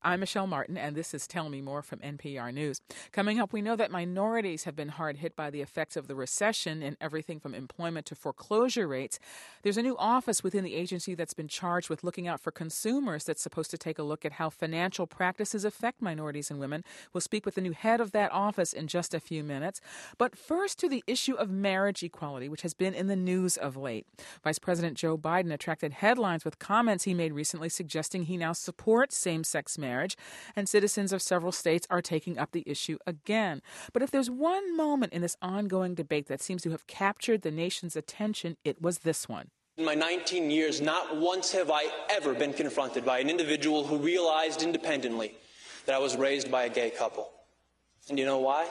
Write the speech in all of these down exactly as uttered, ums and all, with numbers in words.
I'm Michelle Martin, and this is Tell Me More from N P R News. Coming up, we know that minorities have been hard hit by the effects of the recession in everything from employment to foreclosure rates. There's a new office within the agency that's been charged with looking out for consumers that's supposed to take a look at how financial practices affect minorities and women. We'll speak with the new head of that office in just a few minutes. But first to the issue of marriage equality, which has been in the news of late. Vice President Joe Biden attracted headlines with comments he made recently suggesting he now supports same-sex marriage. Marriage, and citizens of several states are taking up the issue again. But if there's one moment in this ongoing debate that seems to have captured the nation's attention, it was this one. In my nineteen years, not once have I ever been confronted by an individual who realized independently that I was raised by a gay couple. And you know why?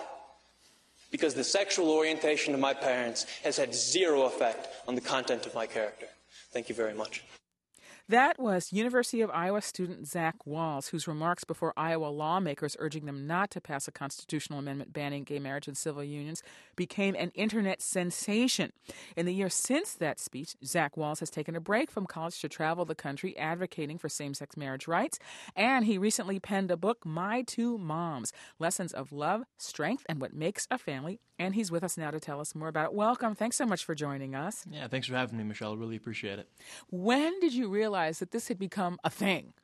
Because the sexual orientation of my parents has had zero effect on the content of my character. Thank you very much. That was University of Iowa student Zach Walls, whose remarks before Iowa lawmakers urging them not to pass a constitutional amendment banning gay marriage and civil unions became an internet sensation. In the years since that speech, Zach Walls has taken a break from college to travel the country advocating for same-sex marriage rights, and he recently penned a book, My Two Moms, Lessons of Love, Strength, and What Makes a Family, and he's with us now to tell us more about it. Welcome. Thanks so much for joining us. Yeah, thanks for having me, Michelle. I really appreciate it. When did you realize that this had become a thing?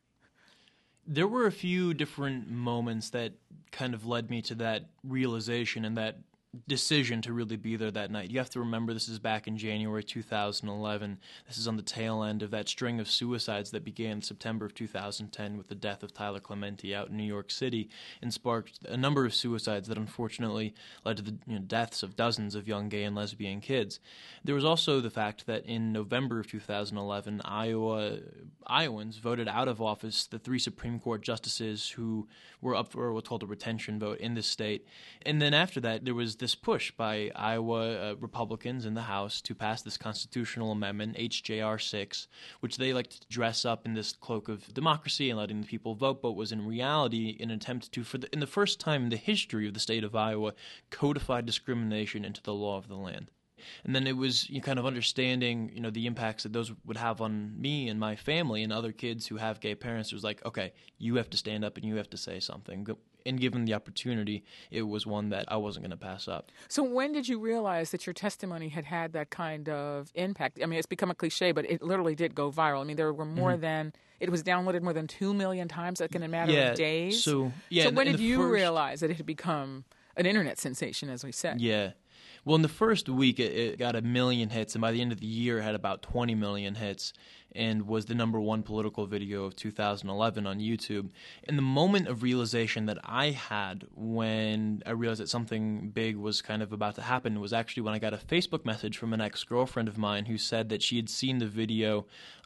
There were a few different moments that kind of led me to that realization and that decision to really be there that night. You have to remember this is back in January two thousand eleven. This is on the tail end of that string of suicides that began in September of two thousand ten with the death of Tyler Clementi out in New York City and sparked a number of suicides that unfortunately led to the you know, deaths of dozens of young gay and lesbian kids. There was also the fact that in November of two thousand eleven, Iowa Iowans voted out of office the three Supreme Court justices who were up for what's called a retention vote in this state. And then after that, there was this push by Iowa uh, Republicans in the House to pass this constitutional amendment, H J R six, which they like to dress up in this cloak of democracy and letting the people vote, but was in reality an attempt to, for the, in the first time in the history of the state of Iowa, codify discrimination into the law of the land. And then it was you kind of understanding, you know, the impacts that those would have on me and my family and other kids who have gay parents. It was like, okay, you have to stand up and you have to say something. And given the opportunity, it was one that I wasn't going to pass up. So when did you realize that your testimony had had that kind of impact? I mean, it's become a cliche, but it literally did go viral. I mean, there were more mm-hmm. than, it was downloaded more than two million times like in a matter yeah, of days. So, yeah, so when in did the you first... realize that it had become an internet sensation, as we said? Yeah. Well, in the first week, it, it got a million hits, and by the end of the year, it had about twenty million hits and was the number one political video of two thousand eleven on YouTube. And the moment of realization that I had when I realized that something big was kind of about to happen was actually when I got a Facebook message from an ex-girlfriend of mine who said that she had seen the video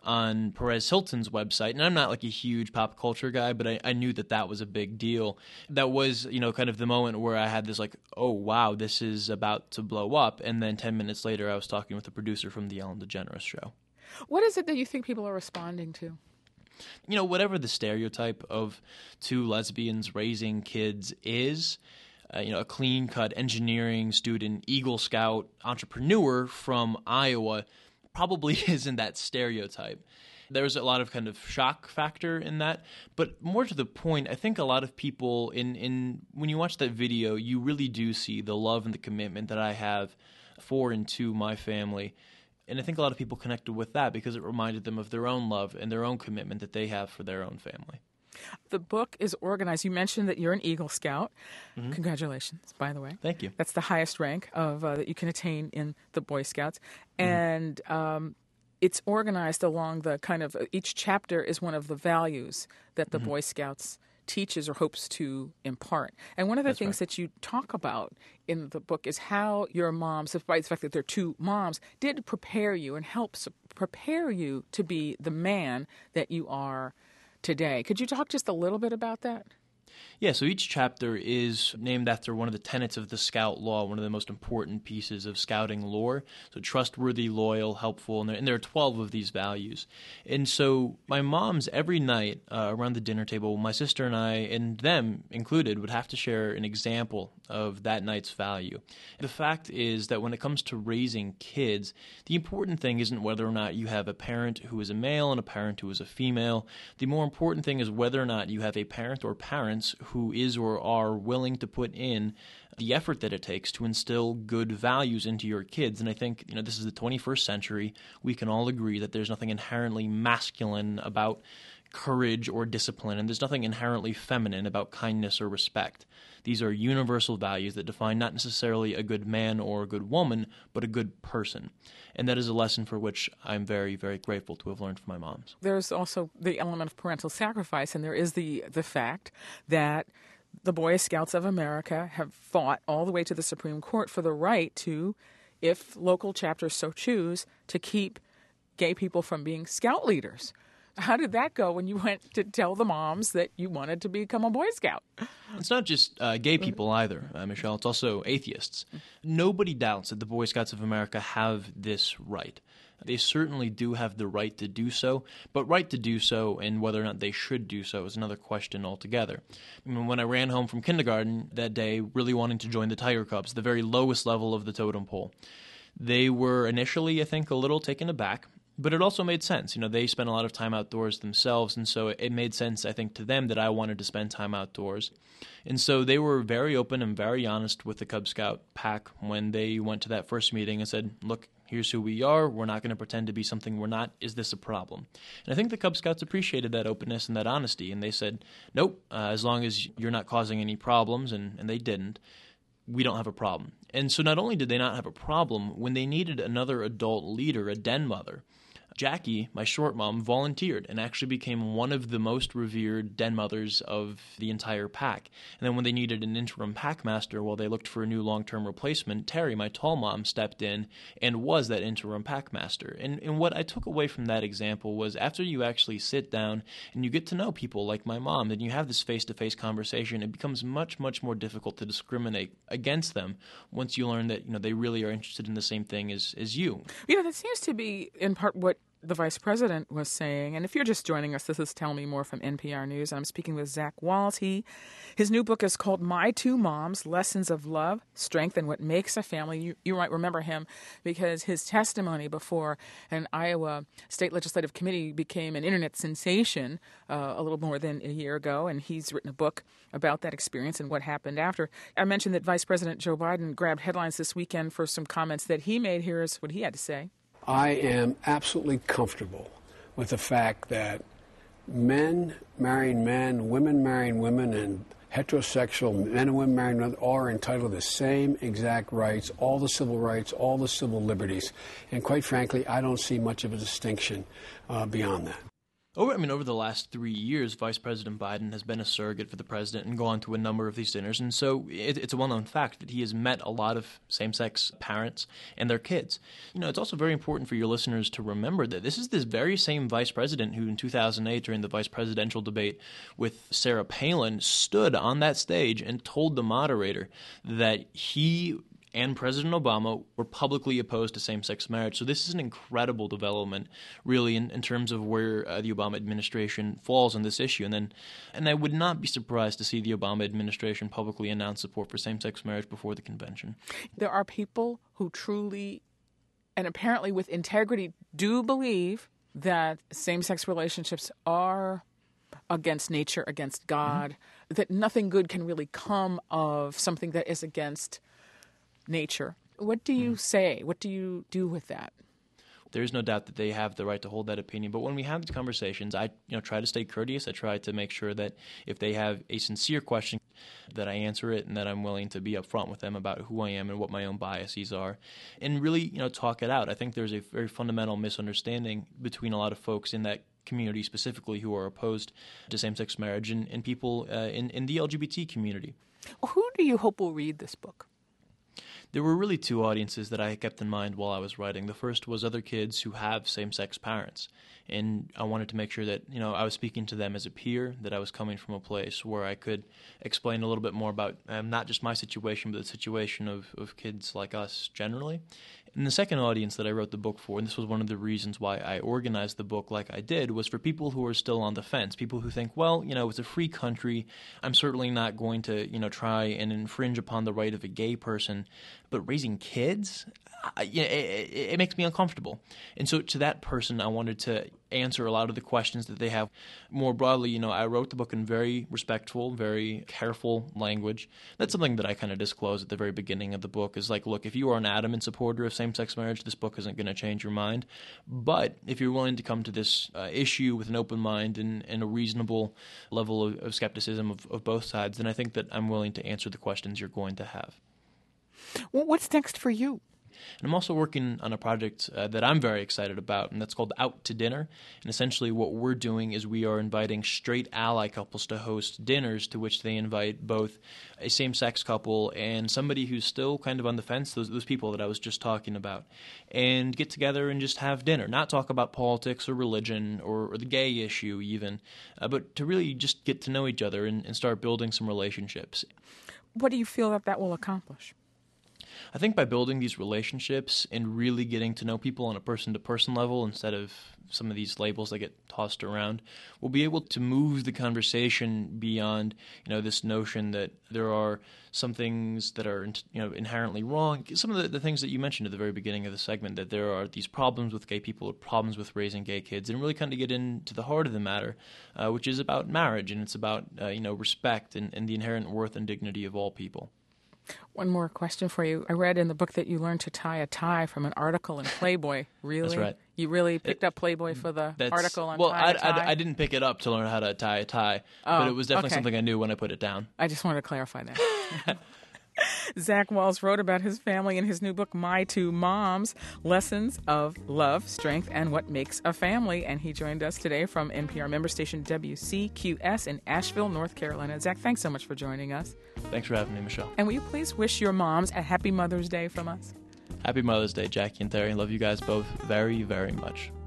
on Perez Hilton's website. And I'm not like a huge pop culture guy, but I, I knew that that was a big deal. That was, you know, kind of the moment where I had this like, oh, wow, this is about to blow up. And then ten minutes later, I was talking with the producer from The Ellen DeGeneres Show. What is it that you think people are responding to? You know, whatever the stereotype of two lesbians raising kids is, uh, you know, a clean-cut engineering student, Eagle Scout, entrepreneur from Iowa probably isn't that stereotype. There's a lot of kind of shock factor in that. But more to the point, I think a lot of people, in, in when you watch that video, you really do see the love and the commitment that I have for and to my family. And I think a lot of people connected with that because it reminded them of their own love and their own commitment that they have for their own family. The book is organized. You mentioned that you're an Eagle Scout. Mm-hmm. Congratulations, by the way. Thank you. That's the highest rank of uh, that you can attain in the Boy Scouts. Mm-hmm. And um, it's organized along the kind of, each chapter is one of the values that the mm-hmm. Boy Scouts teaches or hopes to impart. And one of the That's things right. that you talk about in the book is how your moms, despite the fact that they're two moms, did prepare you and help prepare you to be the man that you are today. Could you talk just a little bit about that? Yeah, so each chapter is named after one of the tenets of the Scout Law, one of the most important pieces of Scouting lore. So trustworthy, loyal, helpful, and there, and there are twelve of these values. And so my mom's every night uh, around the dinner table, my sister and I, and them included, would have to share an example of that night's value. The fact is that when it comes to raising kids, the important thing isn't whether or not you have a parent who is a male and a parent who is a female. The more important thing is whether or not you have a parent or parents who is or are willing to put in the effort that it takes to instill good values into your kids. And I think, you know, this is the twenty-first century. We can all agree that there's nothing inherently masculine about courage or discipline, and there's nothing inherently feminine about kindness or respect. These are universal values that define not necessarily a good man or a good woman, but a good person. And that is a lesson for which I'm very, very grateful to have learned from my moms. There's also the element of parental sacrifice, and there is the, the fact that the Boy Scouts of America have fought all the way to the Supreme Court for the right to, if local chapters so choose, to keep gay people from being scout leaders. How did that go when you went to tell the moms that you wanted to become a Boy Scout? It's not just uh, gay people either, uh, Michelle. It's also atheists. Nobody doubts that the Boy Scouts of America have this right. They certainly do have the right to do so, but right to do so and whether or not they should do so is another question altogether. I mean, when I ran home from kindergarten that day, really wanting to join the Tiger Cubs, the very lowest level of the totem pole, they were initially, I think, a little taken aback. But it also made sense. You know, they spent a lot of time outdoors themselves, and so it made sense, I think, to them that I wanted to spend time outdoors. And so they were very open and very honest with the Cub Scout pack when they went to that first meeting and said, look, here's who we are. We're not going to pretend to be something we're not. Is this a problem? And I think the Cub Scouts appreciated that openness and that honesty, and they said, nope, uh, as long as you're not causing any problems, and, and they didn't, we don't have a problem. And so not only did they not have a problem, when they needed another adult leader, a den mother, Jackie, my short mom, volunteered and actually became one of the most revered den mothers of the entire pack. And then when they needed an interim pack master while they looked for a new long-term replacement, Terry, my tall mom, stepped in and was that interim pack master. And, and what I took away from that example was after you actually sit down and you get to know people like my mom, and you have this face-to-face conversation, it becomes much, much more difficult to discriminate against them once you learn that, you know, they really are interested in the same thing as, as you. You know, that seems to be in part what the vice president was saying. And if you're just joining us, this is Tell Me More from N P R News. I'm speaking with Zach Walty. His new book is called My Two Moms, Lessons of Love, Strength, and What Makes a Family. You, you might remember him because his testimony before an Iowa State Legislative Committee became an internet sensation uh, a little more than a year ago, and he's written a book about that experience and what happened after. I mentioned that Vice President Joe Biden grabbed headlines this weekend for some comments that he made. Here's what he had to say. I am absolutely comfortable with the fact that men marrying men, women marrying women, and heterosexual men and women marrying women are entitled to the same exact rights, all the civil rights, all the civil liberties. And quite frankly, I don't see much of a distinction uh, beyond that. Over, I mean, over the last three years, Vice President Biden has been a surrogate for the president and gone to a number of these dinners. And so it, it's a well-known fact that he has met a lot of same-sex parents and their kids. You know, it's also very important for your listeners to remember that this is this very same vice president who in two thousand eight, during the vice presidential debate with Sarah Palin, stood on that stage and told the moderator that he and President Obama were publicly opposed to same-sex marriage. So this is an incredible development, really, in, in terms of where uh, the Obama administration falls on this issue. And then, and I would not be surprised to see the Obama administration publicly announce support for same-sex marriage before the convention. There are people who truly, and apparently with integrity, do believe that same-sex relationships are against nature, against God, mm-hmm. that nothing good can really come of something that is against nature. What do you say? What do you do with that? There's no doubt that they have the right to hold that opinion. But when we have these conversations, I you know try to stay courteous. I try to make sure that if they have a sincere question, that I answer it and that I'm willing to be upfront with them about who I am and what my own biases are, and really you know talk it out. I think there's a very fundamental misunderstanding between a lot of folks in that community specifically who are opposed to same-sex marriage and, and people uh, in, in the L G B T community. Who do you hope will read this book? There were really two audiences that I kept in mind while I was writing. The first was other kids who have same-sex parents. And I wanted to make sure that, you know, I was speaking to them as a peer, that I was coming from a place where I could explain a little bit more about um, not just my situation, but the situation of, of kids like us generally. And the second audience that I wrote the book for, and this was one of the reasons why I organized the book like I did, was for people who are still on the fence, people who think, well, you know, it's a free country. I'm certainly not going to, you know, try and infringe upon the right of a gay person, but raising kids, I, you know, it, it makes me uncomfortable. And so to that person, I wanted to answer a lot of the questions that they have. More broadly, you know, I wrote the book in very respectful, very careful language. That's something that I kind of disclose at the very beginning of the book is like, look, if you are an adamant supporter of same-sex marriage, this book isn't going to change your mind. But if you're willing to come to this uh, issue with an open mind and, and a reasonable level of, of skepticism of, of both sides, then I think that I'm willing to answer the questions you're going to have. Well, what's next for you? And I'm also working on a project uh, that I'm very excited about, and that's called Out to Dinner. And essentially what we're doing is we are inviting straight ally couples to host dinners to which they invite both a same-sex couple and somebody who's still kind of on the fence, those, those people that I was just talking about, and get together and just have dinner, not talk about politics or religion or, or the gay issue even, uh, but to really just get to know each other and, and start building some relationships. What do you feel that that will accomplish? I think by building these relationships and really getting to know people on a person-to-person level instead of some of these labels that get tossed around, we'll be able to move the conversation beyond, you know, this notion that there are some things that are, you know, inherently wrong. Some of the, the things that you mentioned at the very beginning of the segment, that there are these problems with gay people, or problems with raising gay kids, and really kind of get into the heart of the matter, uh, which is about marriage, and it's about, uh, you know, respect and, and the inherent worth and dignity of all people. One more question for you. I read in the book that you learned to tie a tie from an article in Playboy. Really? That's right. You really picked it, up Playboy for the That's, article on well, tie a tie? Well, I, I, I didn't pick it up to learn how to tie a tie, oh, but it was definitely okay. something I knew when I put it down. I just wanted to clarify that. Zach Walls wrote about his family in his new book, My Two Moms, Lessons of Love, Strength, and What Makes a Family. And he joined us today from N P R member station W C Q S in Asheville, North Carolina. Zach, thanks so much for joining us. Thanks for having me, Michelle. And will you please wish your moms a happy Mother's Day from us? Happy Mother's Day, Jackie and Terry. Love you guys both very, very much.